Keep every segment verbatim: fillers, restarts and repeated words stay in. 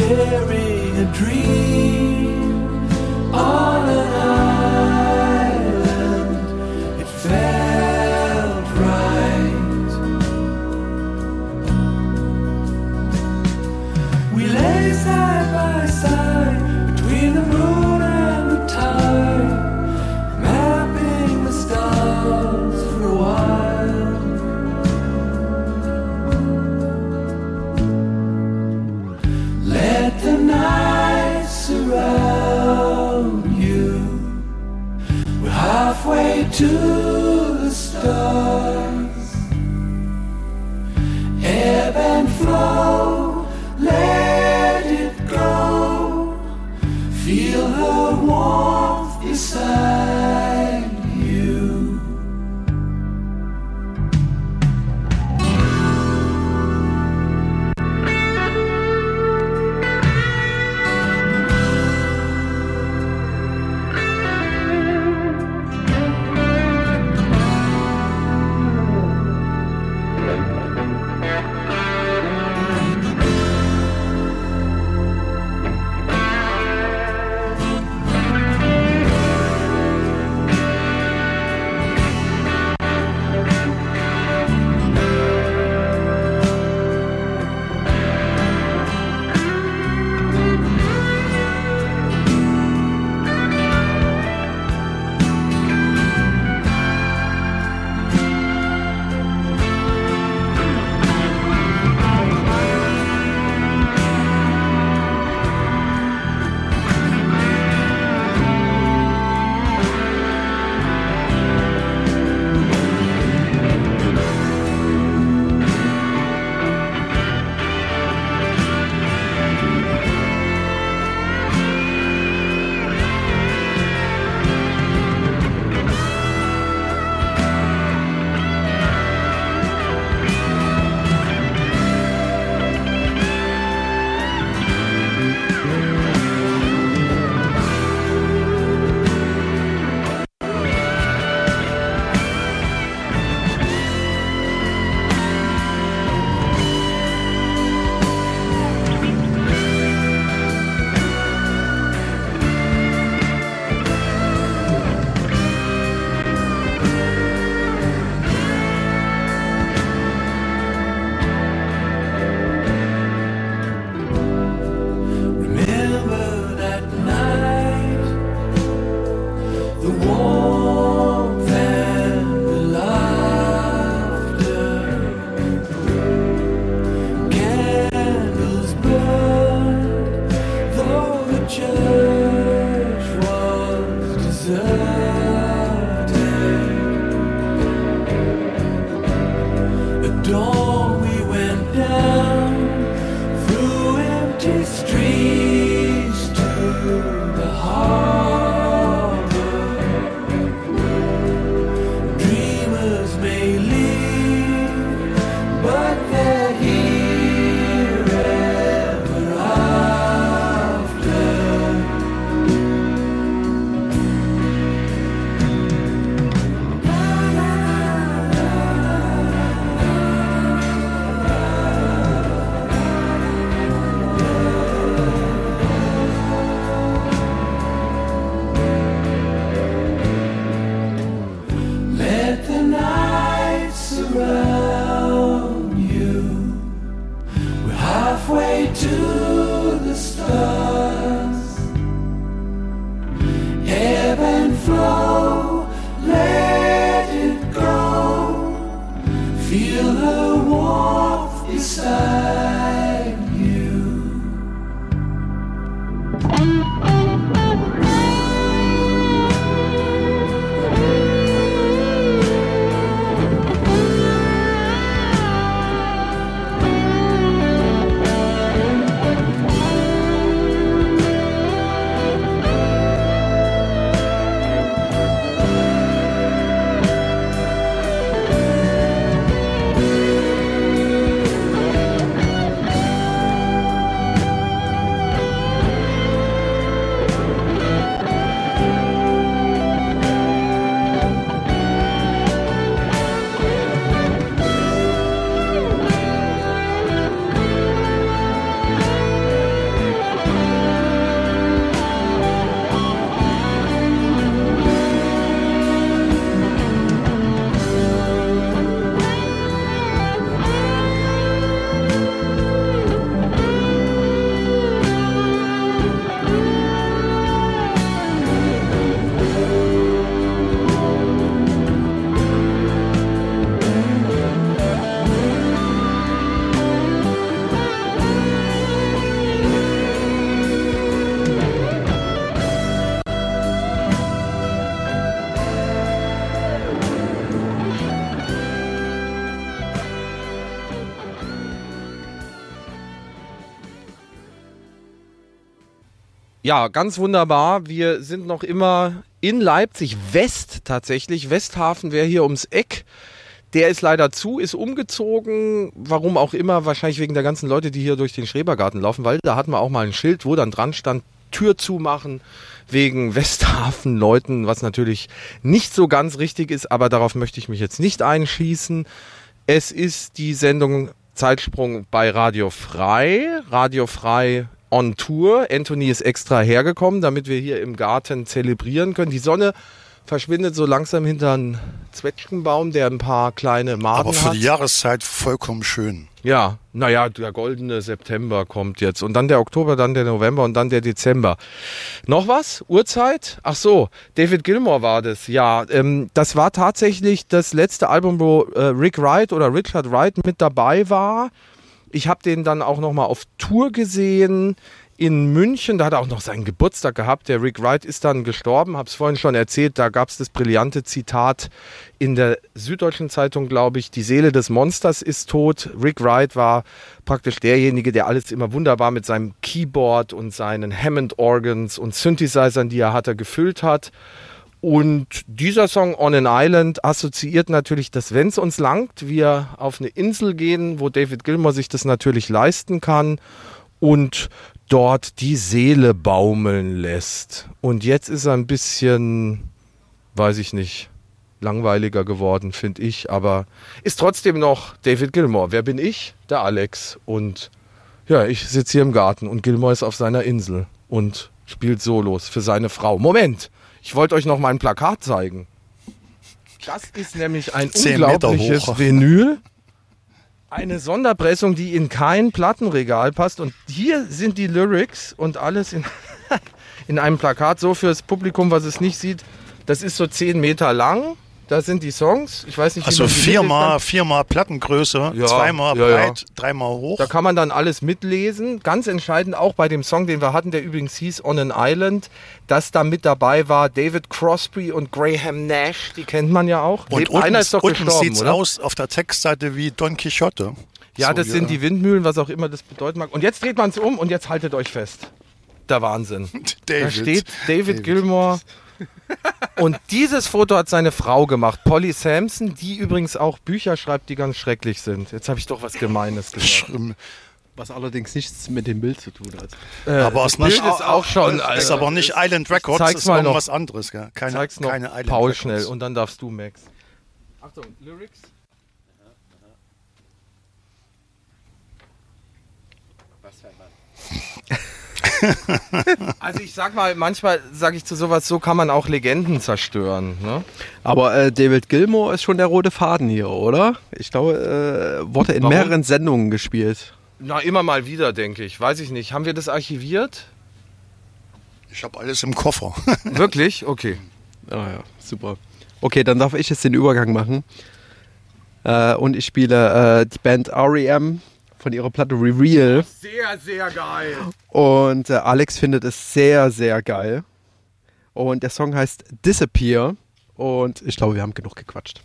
sharing a dream on an island. It felt right. We lay side by side between the moon and the tide, mapping the stars for a while. Let the night surround you. We're halfway to the stars. Ebb and flow, let it go. Feel her warmth beside you. Ja, ganz wunderbar. Wir sind noch immer in Leipzig West tatsächlich. Westhafen wäre hier ums Eck. Der ist leider zu, ist umgezogen. Warum auch immer, wahrscheinlich wegen der ganzen Leute, die hier durch den Schrebergarten laufen, weil da hatten wir auch mal ein Schild, wo dann dran stand, Tür zumachen, wegen Westhafen-Leuten, was natürlich nicht so ganz richtig ist, aber darauf möchte ich mich jetzt nicht einschießen. Es ist die Sendung Zeitsprung bei Radio Frei. Radio Frei on Tour. Anthony ist extra hergekommen, damit wir hier im Garten zelebrieren können. Die Sonne verschwindet so langsam hinter einen Zwetschgenbaum, der ein paar kleine Maden hat. Aber für hat. die Jahreszeit vollkommen schön. Ja, naja, der goldene September kommt jetzt. Und dann der Oktober, dann der November und dann der Dezember. Noch was? Uhrzeit? Ach so, David Gilmour war das. Ja, ähm, das war tatsächlich das letzte Album, wo äh, Rick Wright oder Richard Wright mit dabei war. Ich habe den dann auch nochmal auf Tour gesehen in München. Da hat er auch noch seinen Geburtstag gehabt. Der Rick Wright ist dann gestorben, habe es vorhin schon erzählt. Da gab es das brillante Zitat in der Süddeutschen Zeitung, glaube ich, die Seele des Monsters ist tot. Rick Wright war praktisch derjenige, der alles immer wunderbar mit seinem Keyboard und seinen Hammond-Organs und Synthesizern, die er hatte, gefüllt hat. Und dieser Song On an Island assoziiert natürlich, dass wenn es uns langt, wir auf eine Insel gehen, wo David Gilmour sich das natürlich leisten kann und dort die Seele baumeln lässt. Und jetzt ist er ein bisschen, weiß ich nicht, langweiliger geworden, finde ich. Aber ist trotzdem noch David Gilmour. Wer bin ich? Der Alex. Und ja, ich sitze hier im Garten und Gilmour ist auf seiner Insel und spielt Solos für seine Frau. Moment, ich wollte euch noch mal ein Plakat zeigen. Das ist nämlich ein unglaubliches Vinyl. Eine Sonderpressung, die in kein Plattenregal passt. Und hier sind die Lyrics und alles in, in einem Plakat. So fürs Publikum, was es nicht sieht. Das ist so zehn Meter lang. Da sind die Songs. Ich weiß nicht, wie also man die viermal, viermal Plattengröße, ja, zweimal ja, breit, ja. dreimal hoch. Da kann man dann alles mitlesen. Ganz entscheidend auch bei dem Song, den wir hatten, der übrigens hieß On an Island, dass da mit dabei war David Crosby und Graham Nash. Die kennt man ja auch. Und Lebt, unten, einer ist doch unten gestorben, sieht's oder? aus auf der Textseite wie Don Quixote. Ja, so, das ja. sind die Windmühlen, was auch immer das bedeuten mag. Und jetzt dreht man es um und jetzt haltet euch fest. Der Wahnsinn. David. Da steht David, David. Gilmour. Und dieses Foto hat seine Frau gemacht, Polly Sampson, die übrigens auch Bücher schreibt, die ganz schrecklich sind. Jetzt habe ich doch was Gemeines gesagt. Schlimm. Was allerdings nichts mit dem Bild zu tun hat. Äh, Aber das es Bild nicht- ist auch schon... Ist Alter, aber nicht Island Records, zeig's ist mal irgendwas noch. anderes. Gell? Keine, Zeig's noch keine Island Paul Records. schnell und dann darfst du, Max. Achtung, Lyrics. Also ich sag mal, manchmal sage ich zu sowas, so kann man auch Legenden zerstören. Ne? Aber äh, David Gilmour ist schon der rote Faden hier, oder? Ich glaube, äh, wurde in Warum? mehreren Sendungen gespielt. Na, immer mal wieder, denke ich. Weiß ich nicht. Haben wir das archiviert? Ich habe alles im Koffer. Wirklich? Okay. Ah ja, super. Okay, dann darf ich jetzt den Übergang machen. Äh, und ich spiele äh, die Band R E M von ihrer Platte Reveal. Sehr, sehr geil. Und äh, Alex findet es sehr, sehr geil. Und der Song heißt Disappear. Und ich glaube, wir haben genug gequatscht.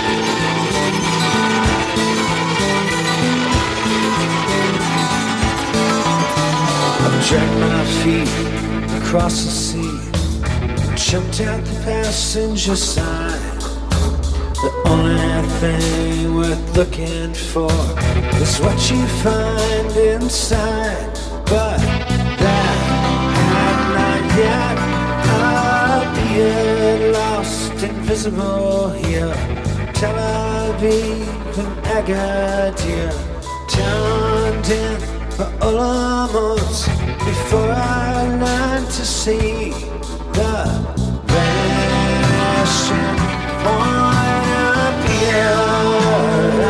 I've dragged my feet across the sea, jumped out the passenger side. The only thing worth looking for is what you find inside. But that had not yet appeared, lost, invisible here. Tel Aviv and Agadir, turned in for Olamos before I learned to see the vanishing point of pure.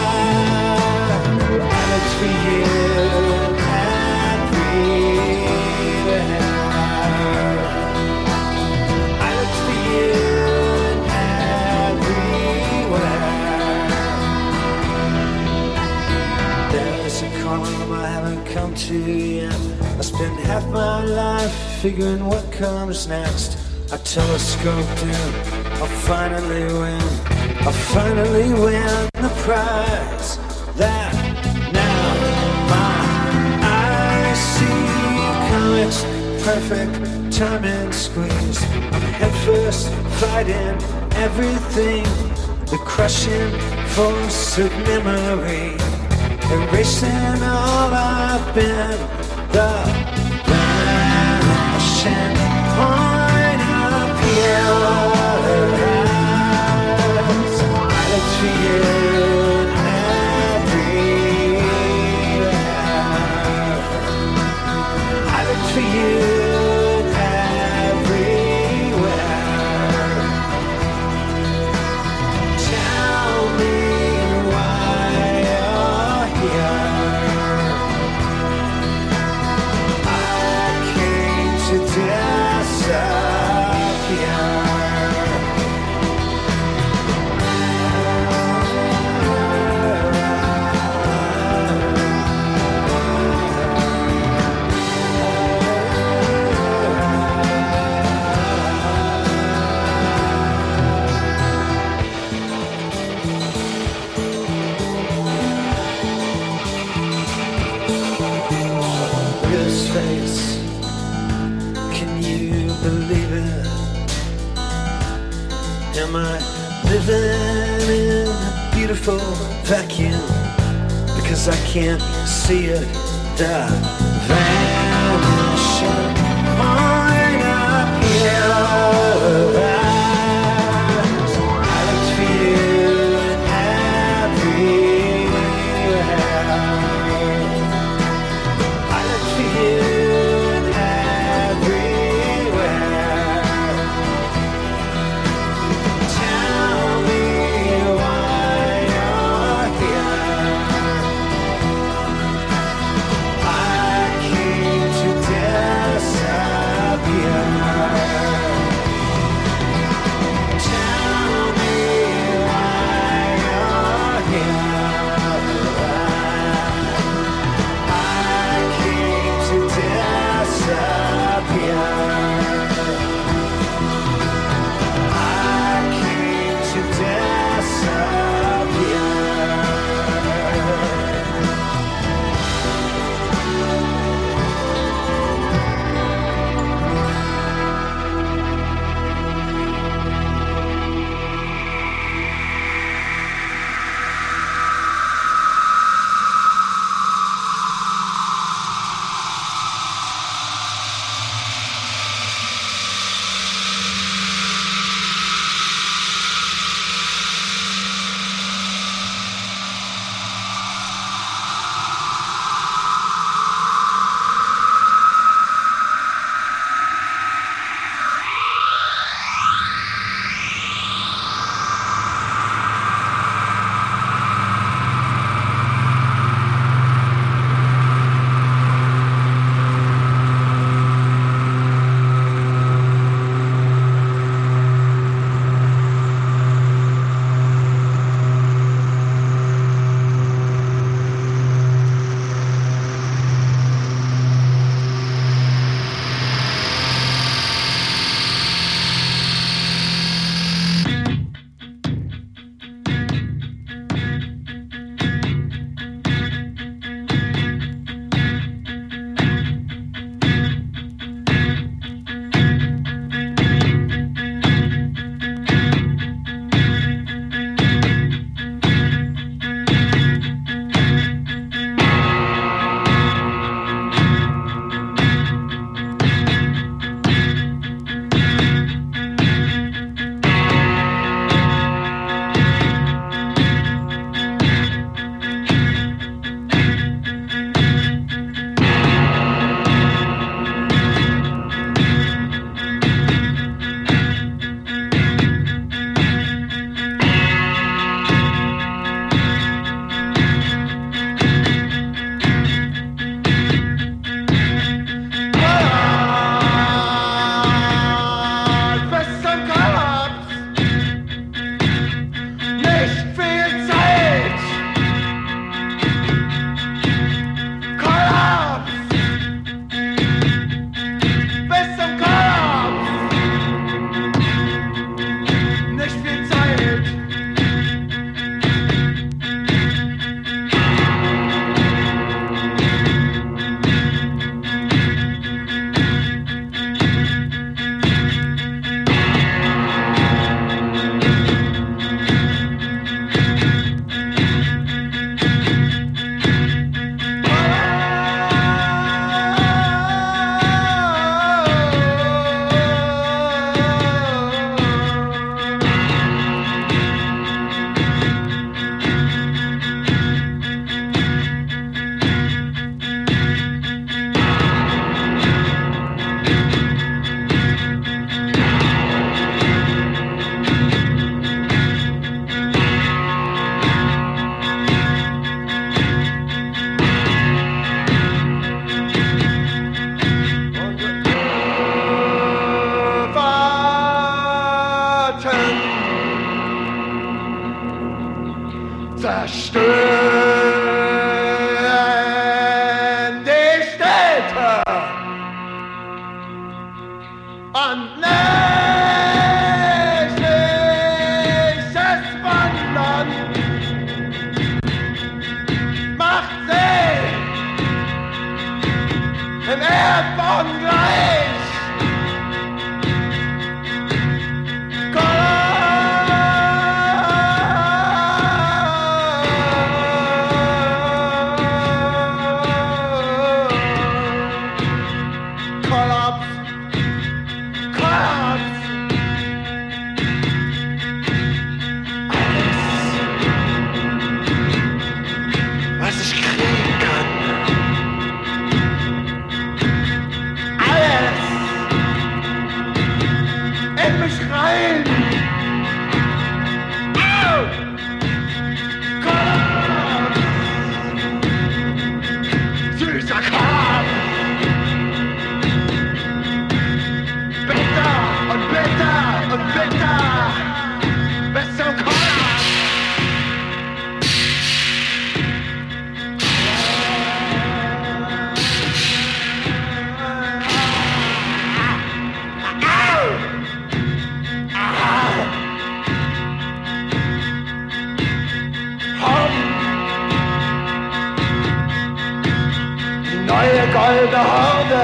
I looked for you everywhere. I looked for you everywhere. There's a column I haven't come to yet. I spent half my life figuring what comes next. I telescoped in, I'll finally win. I'll finally win the prize. That now my eyes see comics perfect time and squeeze. I'm headfirst fighting everything, the crushing force of memory, erasing all I've been, the vanishing point of your eyes. I look for you everywhere. I look for you everywhere. Tell me why you're here. I came to disappear. This face, can you believe it? Am I living in a beautiful vacuum? Because I can't see it, the vanishing point of your eyes. I looked for you everywhere. I look for you everywhere. Tell me why you're here. I Und nächtliches Wandern macht sie im Erdboden gleich. Goldene Horde,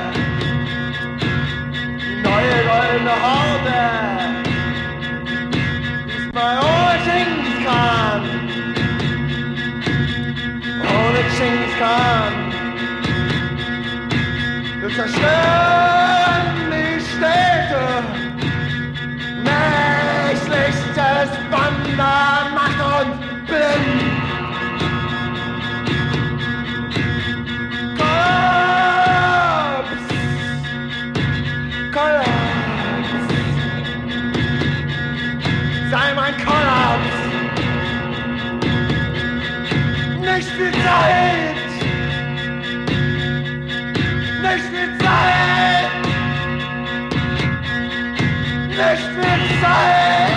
die neue goldene Horde, diesmal ohne Genghis Khan, ohne Genghis Khan. Wir zerstören die Städte, nächtliches Wandern macht uns blind. Sei mein Kollaps, nicht viel Zeit, nicht viel Zeit, nicht viel Zeit.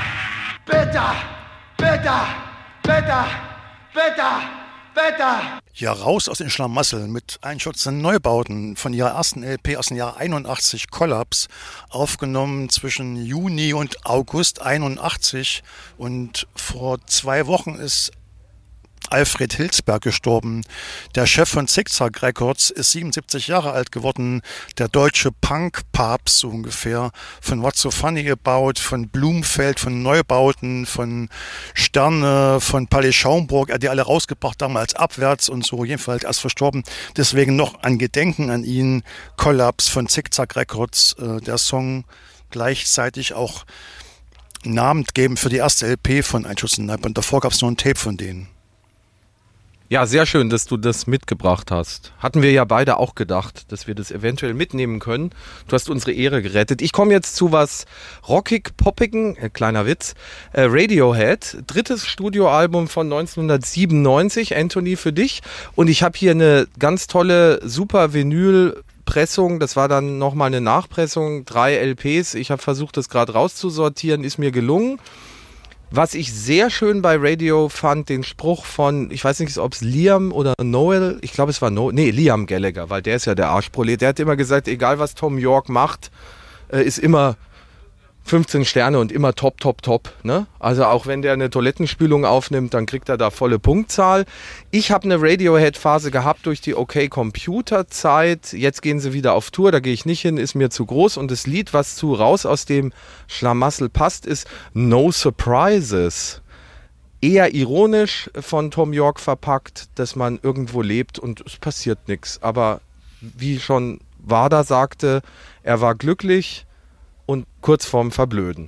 Wetter, Wetter, Wetter, Wetter. Ja, raus aus den Schlamassel mit einschützenden Neubauten von ihrer ersten L P aus dem Jahr einundachtzig, Kollaps, aufgenommen zwischen Juni und August einundachtzig, und vor zwei Wochen ist Alfred Hilsberg gestorben. Der Chef von Zickzack Records ist siebenundsiebzig Jahre alt geworden. Der deutsche Punk-Papst so ungefähr. Von What's So Funny About, von Blumfeld, von Neubauten, von Sterne, von Palais Schaumburg. Er hat die alle rausgebracht damals abwärts und so. Jedenfalls erst verstorben. Deswegen noch ein Gedenken an ihn. Kollaps von Zickzack Records. Äh, der Song gleichzeitig auch namengebend für die erste L P von Einschuss und Neipe. Und davor gab es noch ein Tape von denen. Ja, sehr schön, dass du das mitgebracht hast. Hatten wir ja beide auch gedacht, dass wir das eventuell mitnehmen können. Du hast unsere Ehre gerettet. Ich komme jetzt zu was rockig-poppigen, äh, kleiner Witz, äh, Radiohead, drittes Studioalbum von neunzehnhundertsiebenundneunzig, Anthony, für dich. Und ich habe hier eine ganz tolle, super Vinyl-Pressung. Das war dann nochmal eine Nachpressung, drei L Ps. Ich habe versucht, das gerade rauszusortieren, ist mir gelungen. Was ich sehr schön bei Radio fand, den Spruch von, ich weiß nicht, ob es Liam oder Noel, ich glaube es war Noel, nee, Liam Gallagher, weil der ist ja der Arschprolet. Der hat immer gesagt, egal was Tom York macht, äh, ist immer fünfzehn Sterne und immer top, top, top. Ne? Also auch wenn der eine Toilettenspülung aufnimmt, dann kriegt er da volle Punktzahl. Ich habe eine Radiohead-Phase gehabt durch die OK-Computer-Zeit. Jetzt gehen sie wieder auf Tour, da gehe ich nicht hin, ist mir zu groß. Und das Lied, was zu raus aus dem Schlamassel passt, ist No Surprises. Eher ironisch von Tom York verpackt, dass man irgendwo lebt und es passiert nichts. Aber wie schon Wada sagte, er war glücklich und kurz vorm Verblöden.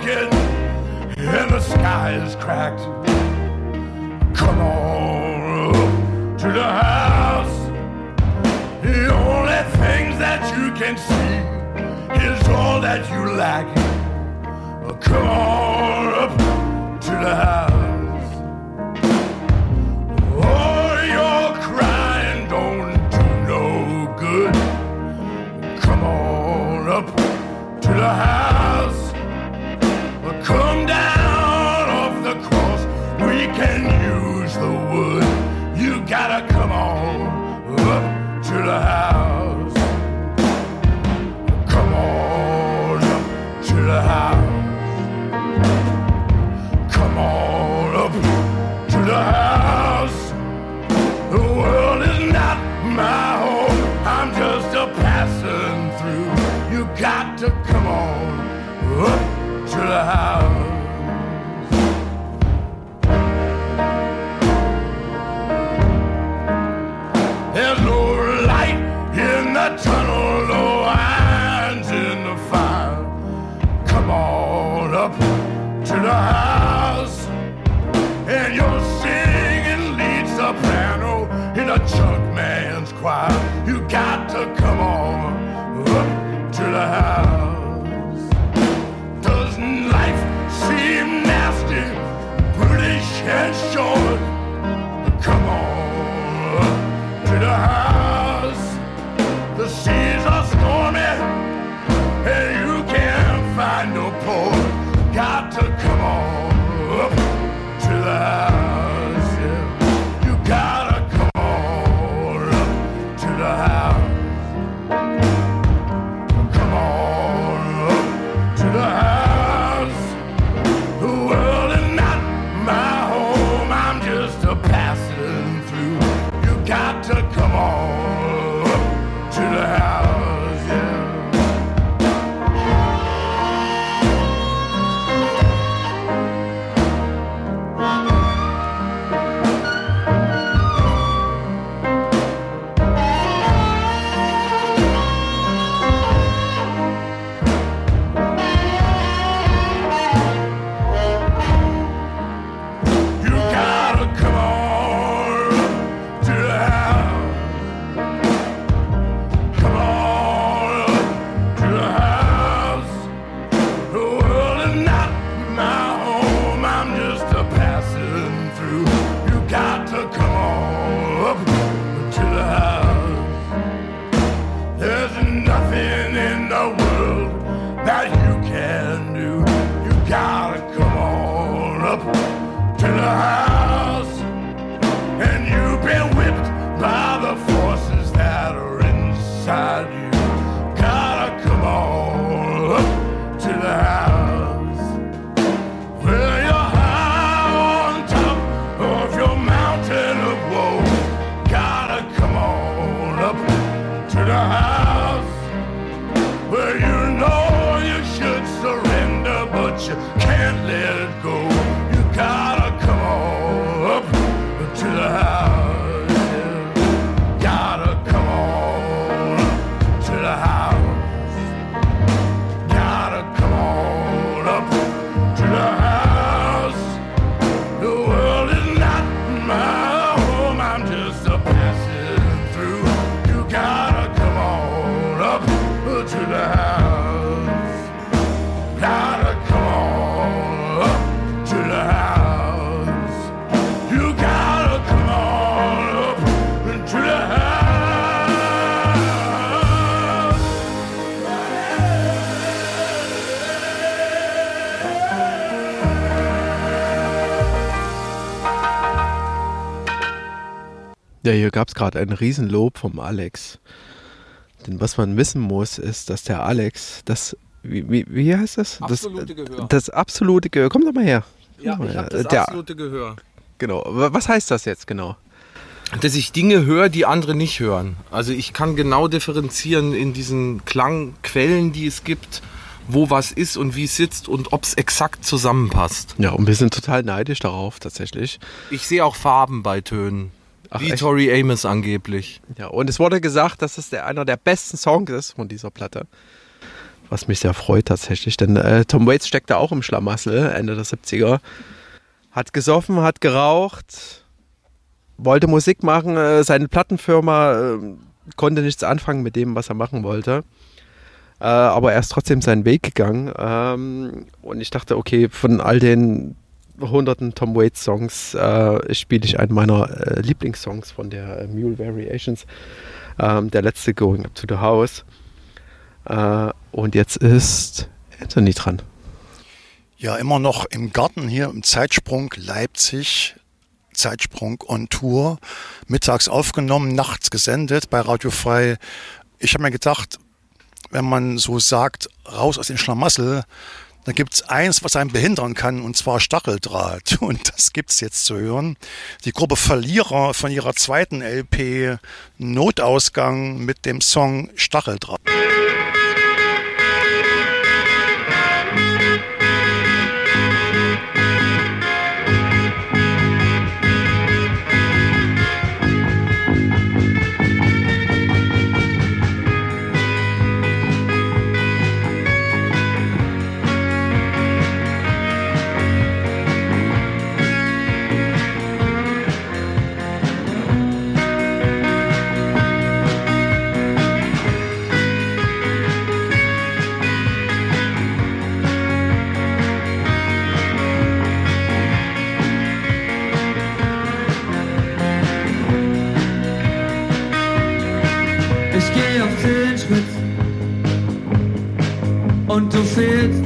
broken and the sky is cracked. Come on up to the house. The only things that you can see is all that you lack. Come on up to the house. Oh, your crying don't do no good. Come on up to the house. Come down off the cross. We can use the wood. You gotta come on up to the house. Come on up to the house. Come on up to the house. The world is not my home. I'm just a passing through. You got to come on up to the house. There's no light in the tunnel, no irons in the fire. Come on up to the house. And you're singing lead soprano in a junk man's choir. You got to come on up to the house. Doesn't life seem nasty, British and short? Come on up to the house. The seas are stormy and you can't find no port. Got to come on up to the house. Yeah. You gotta come on up to the house. Come on up to the house. The world is not my home. I'm just a passing through. You got to come on up to the house. Yeah. Ja, hier gab es gerade ein Riesenlob vom Alex. Denn was man wissen muss, ist, dass der Alex, das, wie, wie, wie heißt das? Absolute das, Gehör. Das absolute Gehör. Komm doch mal her. Ja, mal ich her. habe das der, absolute Gehör. Genau. Was heißt das jetzt genau? Dass ich Dinge höre, die andere nicht hören. Also ich kann genau differenzieren in diesen Klangquellen, die es gibt, wo was ist und wie es sitzt und ob es exakt zusammenpasst. Ja, und wir sind total neidisch darauf, tatsächlich. Ich sehe auch Farben bei Tönen. Ach, wie echt? Tori Amos angeblich. Ja, und es wurde gesagt, dass es der, einer der besten Songs ist von dieser Platte. was mich sehr freut tatsächlich, denn äh, Tom Waits steckt da auch im Schlamassel, Ende der siebziger. Hat gesoffen, hat geraucht, wollte Musik machen, äh, seine Plattenfirma äh, konnte nichts anfangen mit dem, was er machen wollte. Äh, aber er ist trotzdem seinen Weg gegangen. Ähm, und ich dachte, okay, von all den hunderten Tom Waits Songs äh, spiele ich einen meiner äh, Lieblingssongs von der äh, Mule Variations. Ähm, der letzte, Going Up to the House. Äh, und jetzt ist Anthony dran. Ja, immer noch im Garten hier im Zeitsprung Leipzig. Zeitsprung on Tour. Mittags aufgenommen, nachts gesendet bei Radio Frei. Ich habe mir gedacht, wenn man so sagt, raus aus den Schlamassel, dann gibt es eins, was einen behindern kann, und zwar Stacheldraht. Und das gibt es jetzt zu hören. Die Gruppe Verlierer von ihrer zweiten L P Notausgang mit dem Song Stacheldraht. Und du fehlst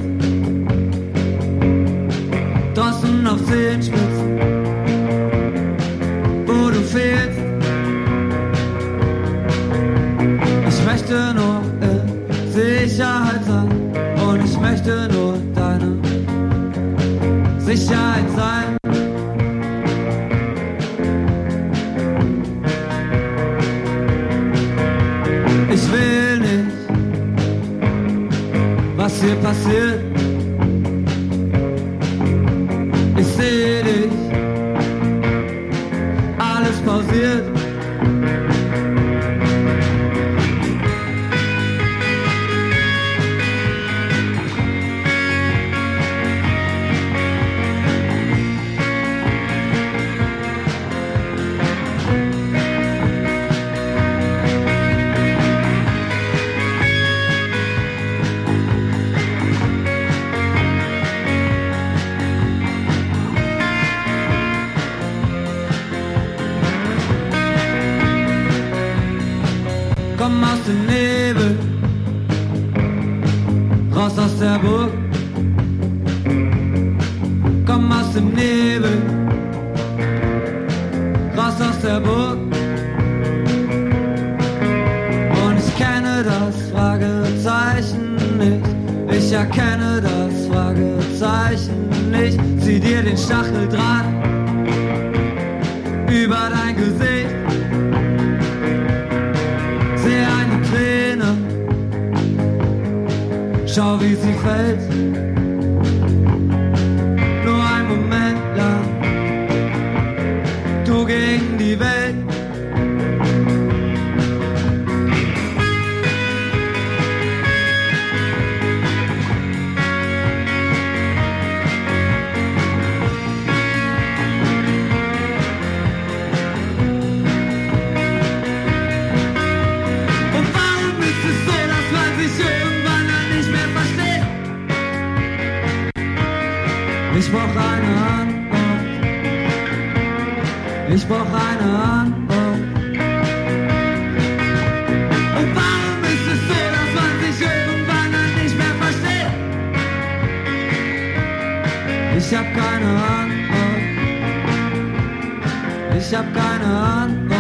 draußen auf Zehenspitzen, wo du fehlst. Ich möchte nur in Sicherheit sein und ich möchte nur deine Sicherheit sein. Ich will nicht, was hier passiert. Ich seh dich, alles pausiert. Komm aus dem Nebel, raus aus der Burg. Komm aus dem Nebel, raus aus der Burg. Und ich kenne das Fragezeichen nicht, ich erkenne das Fragezeichen nicht. Zieh dir den Stacheldraht über dein Gesicht. Seh eine Träne, schau wie sie fällt. Nur ein Moment lang, du gegen die Welt. Ich brauch eine Antwort. Ich brauch eine Antwort. Und warum ist es so, dass man sich irgendwann dann nicht mehr versteht? Ich hab keine Antwort. Ich hab keine Antwort.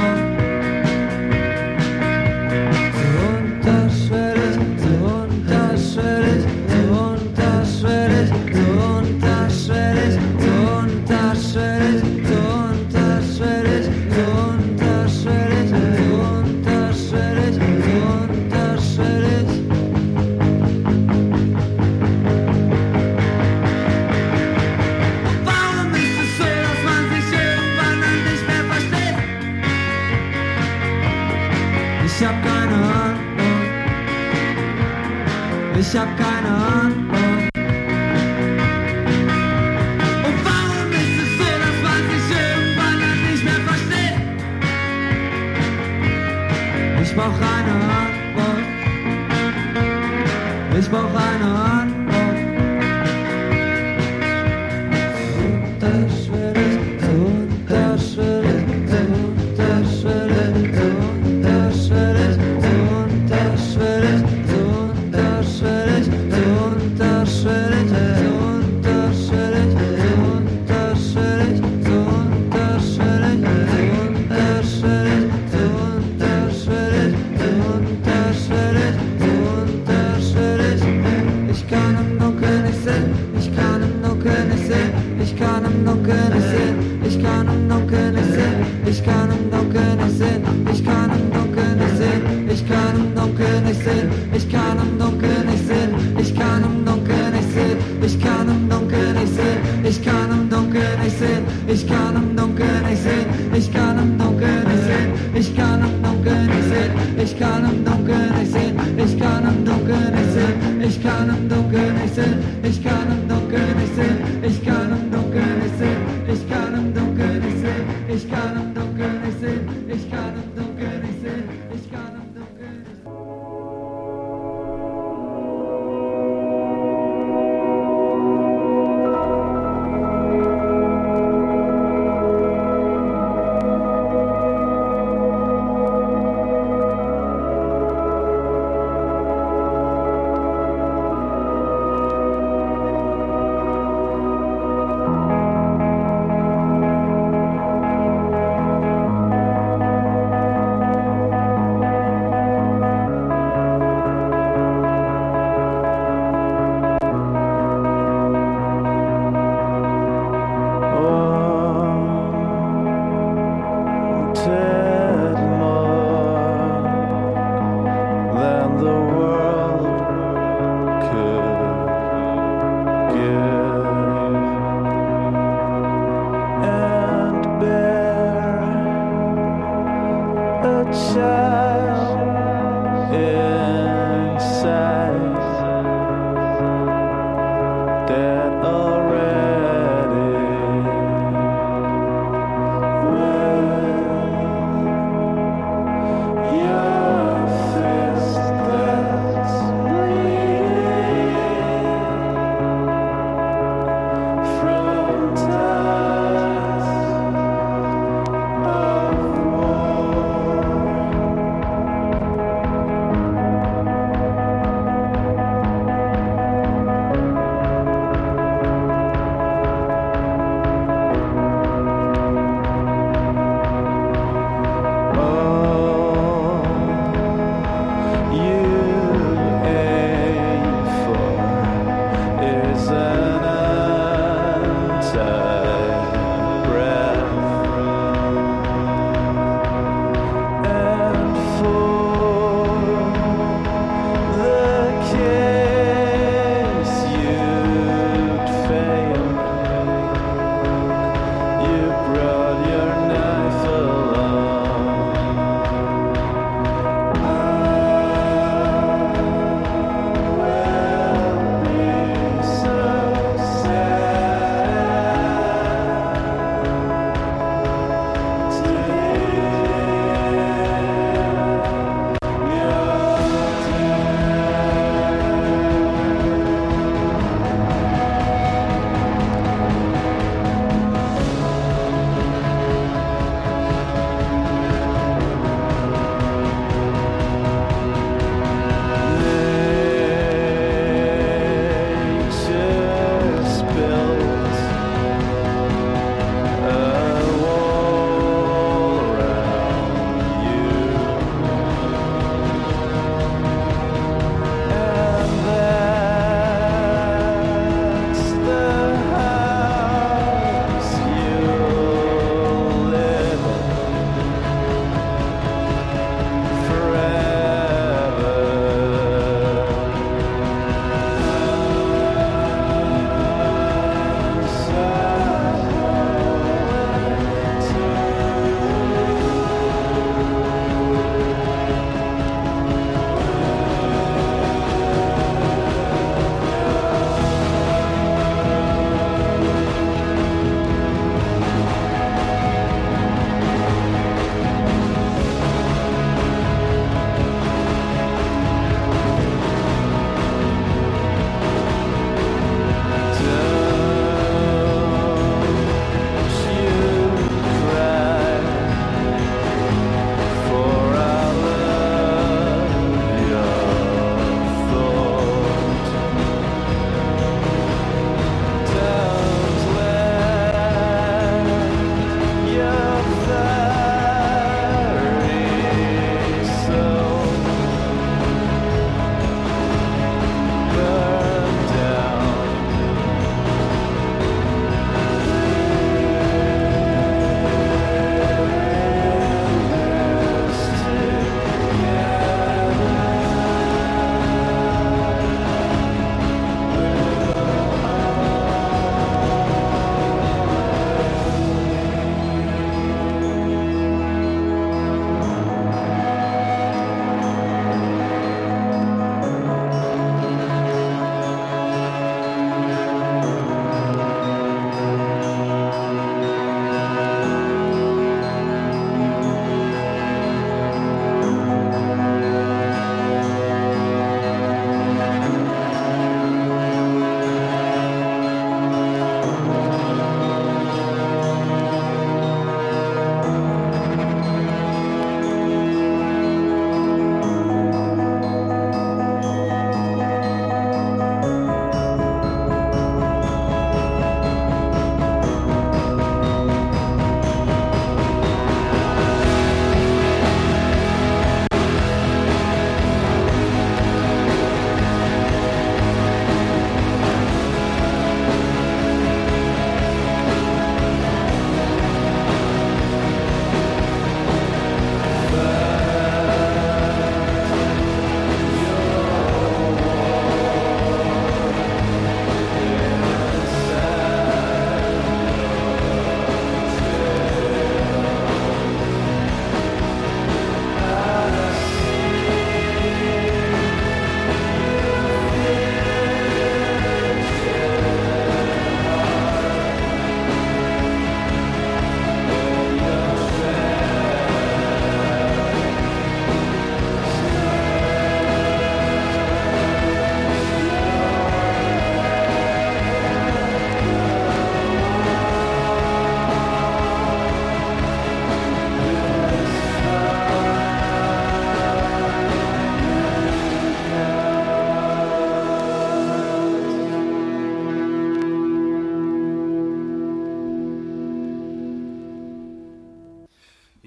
So unterschwellig, so unterschwellig, so unterschwellig, so unterschwellig, so unterschwellig, so unterschwellig, so unterschwellig, so unterschwellig, so unterschwellig. Warum ist es so, dass man sich irgendwann dann nicht mehr versteht? ich hab keine Antwort. Und warum ist es so, dass man sich irgendwann dann nicht mehr versteht? Ich brauch eine Antwort. Ich brauch eine Antwort.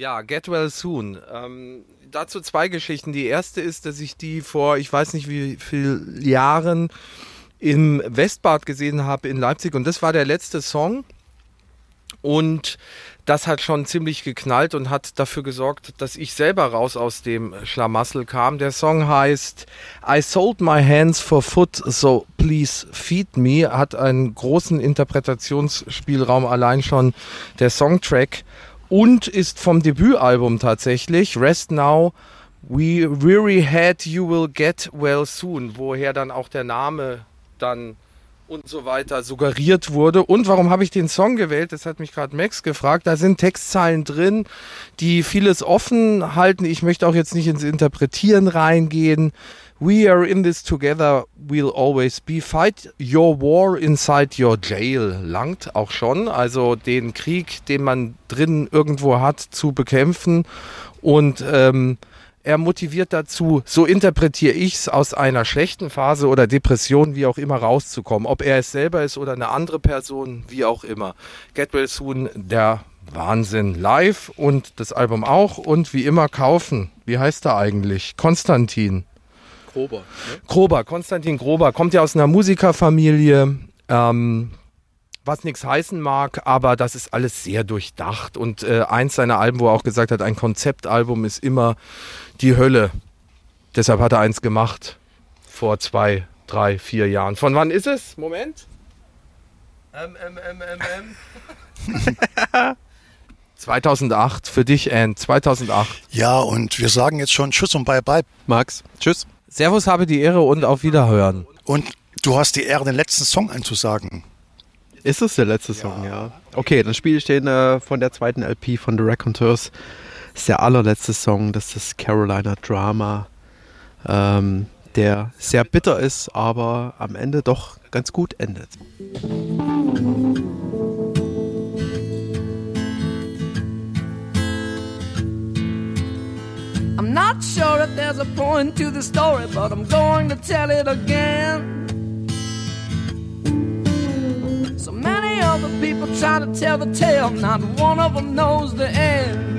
Ja, Get Well Soon. Ähm, dazu zwei Geschichten. Die erste ist, dass ich die vor, ich weiß nicht wie vielen Jahren im Westbad gesehen habe in Leipzig und das war der letzte Song und das hat schon ziemlich geknallt und hat dafür gesorgt, dass ich selber raus aus dem Schlamassel kam. Der Song heißt I Sold My Hands for Food, so please feed me, hat einen großen Interpretationsspielraum allein schon der Songtrack und ist vom Debütalbum tatsächlich Rest Now, We Weary Head, You Will Get Well Soon, woher dann auch der Name dann und so weiter suggeriert wurde. Und warum habe ich den Song gewählt? Das hat mich gerade Max gefragt. Da sind Textzeilen drin, die vieles offen halten. Ich möchte auch jetzt nicht ins Interpretieren reingehen. We are in this together, we'll always be. Fight your war inside your jail. Langt auch schon. Also den Krieg, den man drin irgendwo hat, zu bekämpfen. Und ähm, er motiviert dazu, so interpretiere ich es, aus einer schlechten Phase oder Depression, wie auch immer, rauszukommen. Ob er es selber ist oder eine andere Person, wie auch immer. Get Well Soon, der Wahnsinn. Live und das Album auch und wie immer kaufen. Wie heißt er eigentlich? Konstantin. Grober. Ne? Grober, Konstantin Grober. Kommt ja aus einer Musikerfamilie. Ähm, was nichts heißen mag, aber das ist alles sehr durchdacht und äh, eins seiner Alben, wo er auch gesagt hat, ein Konzeptalbum ist immer die Hölle. Deshalb hat er eins gemacht vor zwei, drei, vier Jahren. Von wann ist es? Moment. Ähm, ähm, ähm, ähm, ähm. zweitausendacht, für dich, Ann, zweitausendacht. Ja, und wir sagen jetzt schon Tschüss und Bye-Bye. Max, tschüss. Servus, habe die Ehre und auf Wiederhören. Und du hast die Ehre, den letzten Song einzusagen. Ist es der letzte Song, ja. ja. Okay, dann spiele ich den äh, von der zweiten L P von The Raconteurs. Das ist der allerletzte Song, das ist das Carolina Drama, ähm, der sehr bitter ist, aber am Ende doch ganz gut endet. I'm not sure if there's a point to the story, but I'm going to tell it again. So many other people try to tell the tale, not one of them knows the end.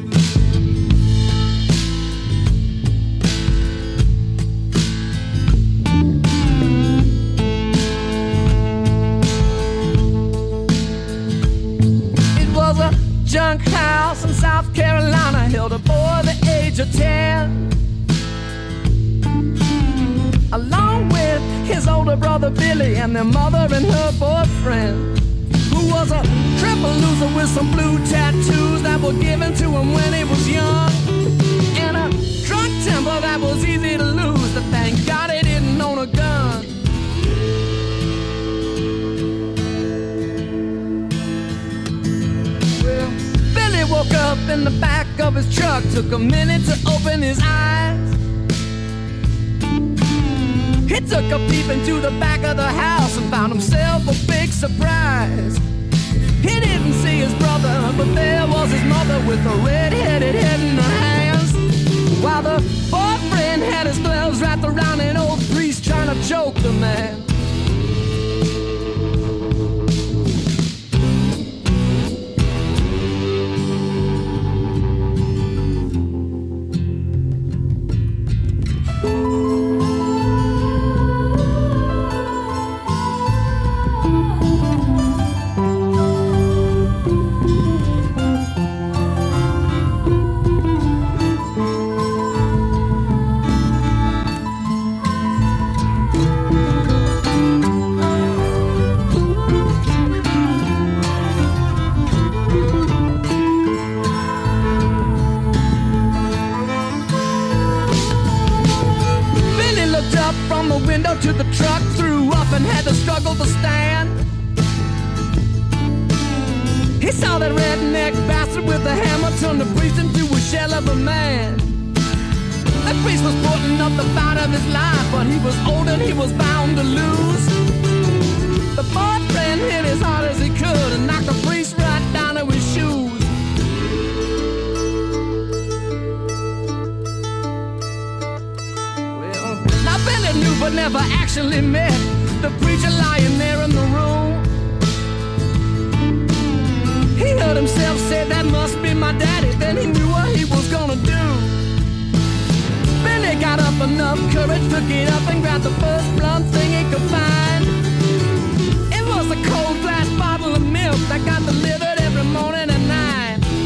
It was a junk house in South Carolina, held a boy the age of ten, along with his older brother Billy and their mother and her boyfriend, who was a triple loser with some blue tattoos that were given to him when he was young, and a drunk temper that was easy to lose, but thank God he didn't own a gun. Well, Billy woke up in the back of his truck, took a minute to open his eyes. He took a peep into the back of the house and found himself a big surprise. He didn't see his brother, but there was his mother with a red-headed head in her hands, while the boyfriend had his gloves wrapped around an old priest trying to choke the man. To the truck, threw up and had to struggle to stand. He saw that redneck bastard with the hammer turn the priest into a shell of a man. The priest was putting up the fight of his life, but he was old and he was bound to lose. The boyfriend hit as hard as he could and knocked the priest right down to his shoes. Billy knew but never actually met the preacher lying there in the room. He heard himself say, that must be my daddy. Then he knew enough courage, took it up and grabbed the first blunt thing he could find. It was a cold glass bottle of milk that got delivered every morning at night.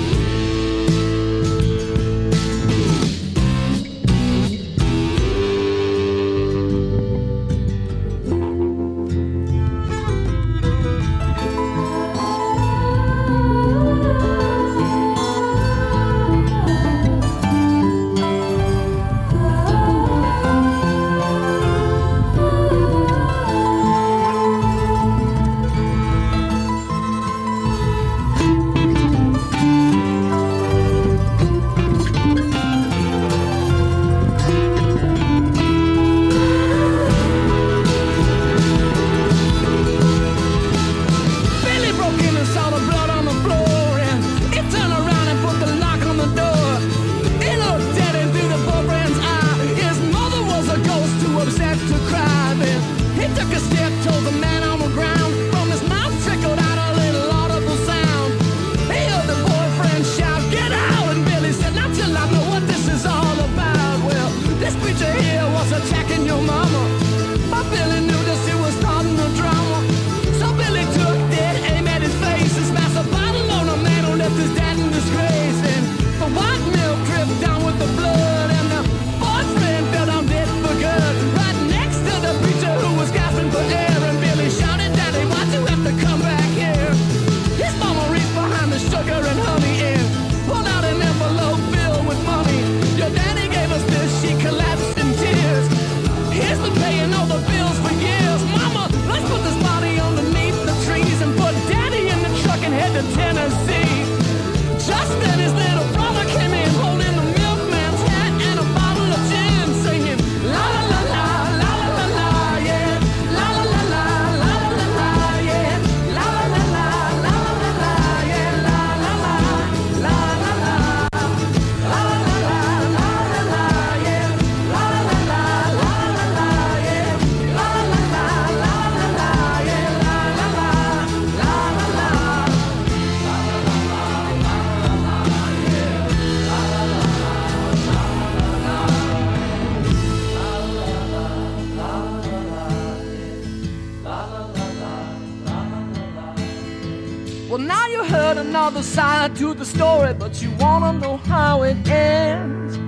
Another side to the story, but you wanna know how it ends.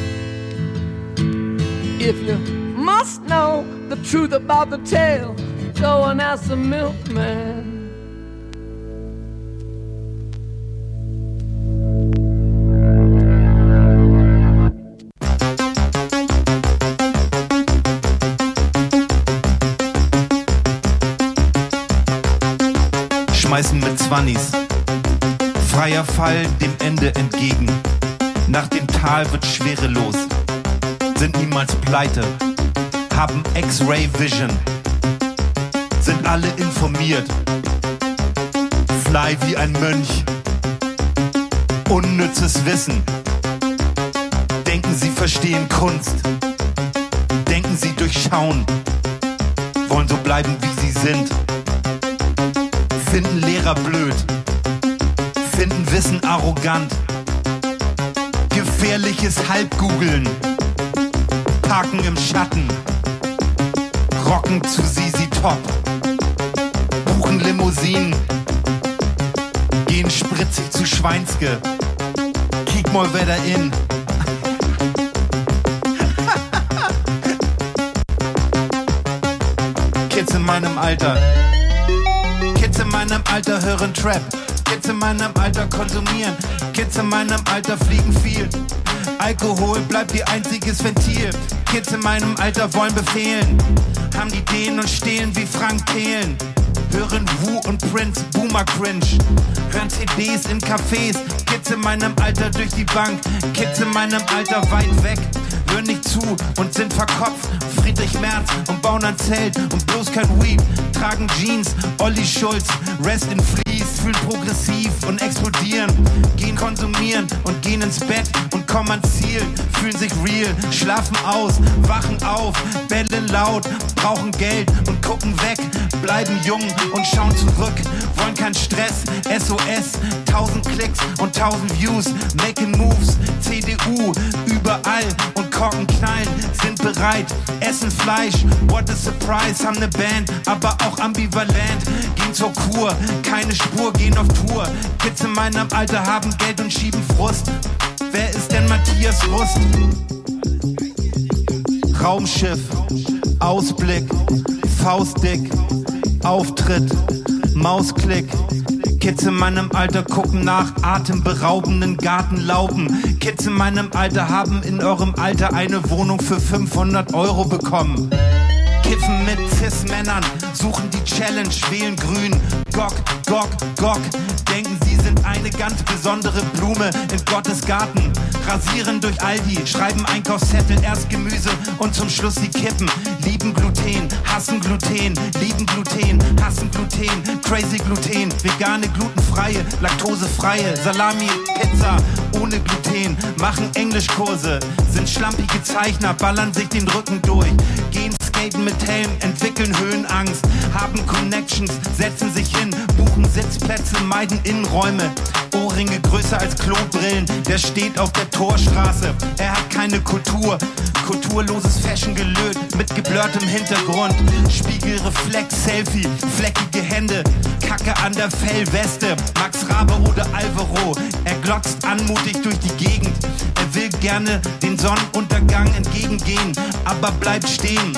If you must know the truth about the tale, go and ask the milkman. Schmeißen mit Zwannis. Freier Fall dem Ende entgegen. Nach dem Tal wird schwerelos. Sind niemals pleite. Haben X-Ray Vision. Sind alle informiert. Fly wie ein Mönch. Unnützes Wissen. Denken sie verstehen Kunst. Denken sie durchschauen. Wollen so bleiben wie sie sind. Finden Lehrer blöd. Finden Wissen arrogant. Gefährliches Halbgoogeln. Parken im Schatten. Rocken zu Z Z Top. Buchen Limousinen. Gehen spritzig zu Schweinske. Kick mal wer da in. Kids in meinem Alter. Kids in meinem Alter hören Trap. Kids in meinem Alter konsumieren. Kids in meinem Alter fliegen viel. Alkohol bleibt ihr einziges Ventil. Kids in meinem Alter wollen befehlen. Haben Ideen und stehlen wie Frank Thelen. Hören Wu und Prince, Boomer Cringe. Hören C Ds in Cafés. Kids in meinem Alter durch die Bank. Kids in meinem Alter weit weg. Hören nicht zu und sind verkopft. Friedrich Merz und bauen ein Zelt und bloß kein Weed. Tragen Jeans, Olli Schulz, Rest in Fleece. Fühlen progressiv und explodieren. Gehen konsumieren und gehen ins Bett und kommen ans Ziel. Fühlen sich real, schlafen aus, wachen auf, bellen laut, brauchen Geld und gucken weg. Bleiben jung und schauen zurück. wollen kein Stress, S O S, tausend Klicks und tausend Views, making moves, C D U, überall und Korken knallen, sind bereit, essen Fleisch, what a surprise, haben ne Band, aber auch ambivalent, gehen zur Kur, keine Spur, gehen auf Tour, Kids in meinem Alter haben Geld und schieben Frust, wer ist denn Matthias Rust? Raumschiff, Ausblick, Faustdick, Auftritt, Mausklick. Kids in meinem Alter gucken nach atemberaubenden Gartenlauben. Kids in meinem Alter haben in eurem Alter eine Wohnung für fünfhundert Euro bekommen. Kiffen mit Cis-Männern, suchen die Challenge, wählen grün. Gok, Gok, Gok, denken sie sind eine ganz besondere Blume in Gottes Garten. Rasieren durch Aldi, schreiben Einkaufszettel, erst Gemüse und zum Schluss die Kippen. Lieben Gluten, hassen Gluten, lieben Gluten, hassen Gluten, crazy Gluten, vegane, glutenfreie, laktosefreie, Salami, Pizza ohne Gluten, machen Englischkurse, sind schlampige Zeichner, ballern sich den Rücken durch, gehen skaten mit Helm, entwickeln Höhenangst, haben Connections, setzen sich hin, buchen Sitzplätze, meiden Innenräume, Ohrringe größer als Klobrillen, der steht auf der Torstraße, er hat keine Kultur, kulturloses Fashion gelöt, mit geblurrtem Hintergrund, Spiegelreflex, Selfie, fleckige Hände, Kacke an der Fellweste, Max Rabe oder Alvaro, er glotzt anmutig durch die Gegend, er will gerne den Sonnenuntergang entgegengehen, aber bleibt stehen.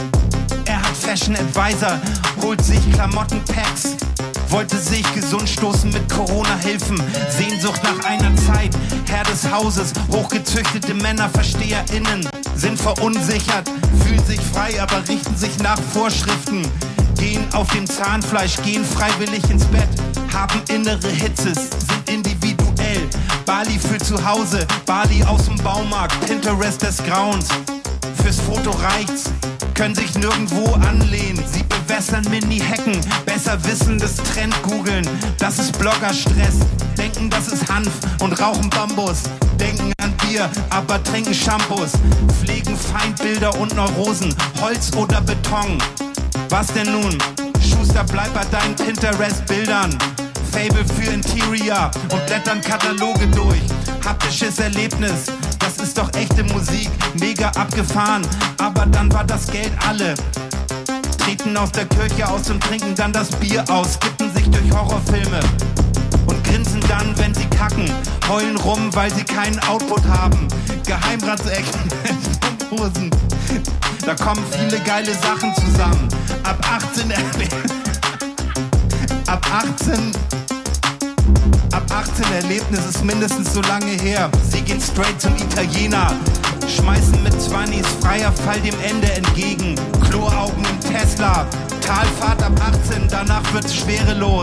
Er hat Fashion Advisor, holt sich Klamottenpacks, wollte sich gesund stoßen mit Corona-Hilfen, Sehnsucht nach einer Zeit, Herr des Hauses, hochgezüchtete Männer, VersteherInnen, sind verunsichert, fühlen sich frei, aber richten sich nach Vorschriften, gehen auf dem Zahnfleisch, gehen freiwillig ins Bett, haben innere Hitzes, sind individuell, Bali für zu Hause, Bali aus dem Baumarkt, Pinterest des Grauens, fürs Foto reicht's, können sich nirgendwo anlehnen, sie bewässern Mini-Hecken, besser wissen, das Trend googeln, das ist Bloggerstress, denken, das ist Hanf und rauchen Bambus, denken an Bier, aber trinken Shampoos, pflegen Feindbilder und Neurosen, Holz oder Beton, was denn nun? Schuster, bleib bei deinen Pinterest-Bildern, Fable für Interior und blättern Kataloge durch, haptisches Erlebnis, das ist doch echte Musik, mega abgefahren, aber dann war das Geld alle. Treten aus der Kirche aus und trinken dann das Bier aus, kippen sich durch Horrorfilme und grinsen dann, wenn sie kacken, heulen rum, weil sie keinen Output haben. Geheimratsecken mit Hosen, da kommen viele geile Sachen zusammen. Ab achtzehn Ab achtzehn Ab achtzehn Erlebnis ist mindestens so lange her. Sie gehen straight zum Italiener, schmeißen mit Zwannis freier Fall dem Ende entgegen. Kloaugen im Tesla, Talfahrt ab achtzehn, danach wird's schwerelos.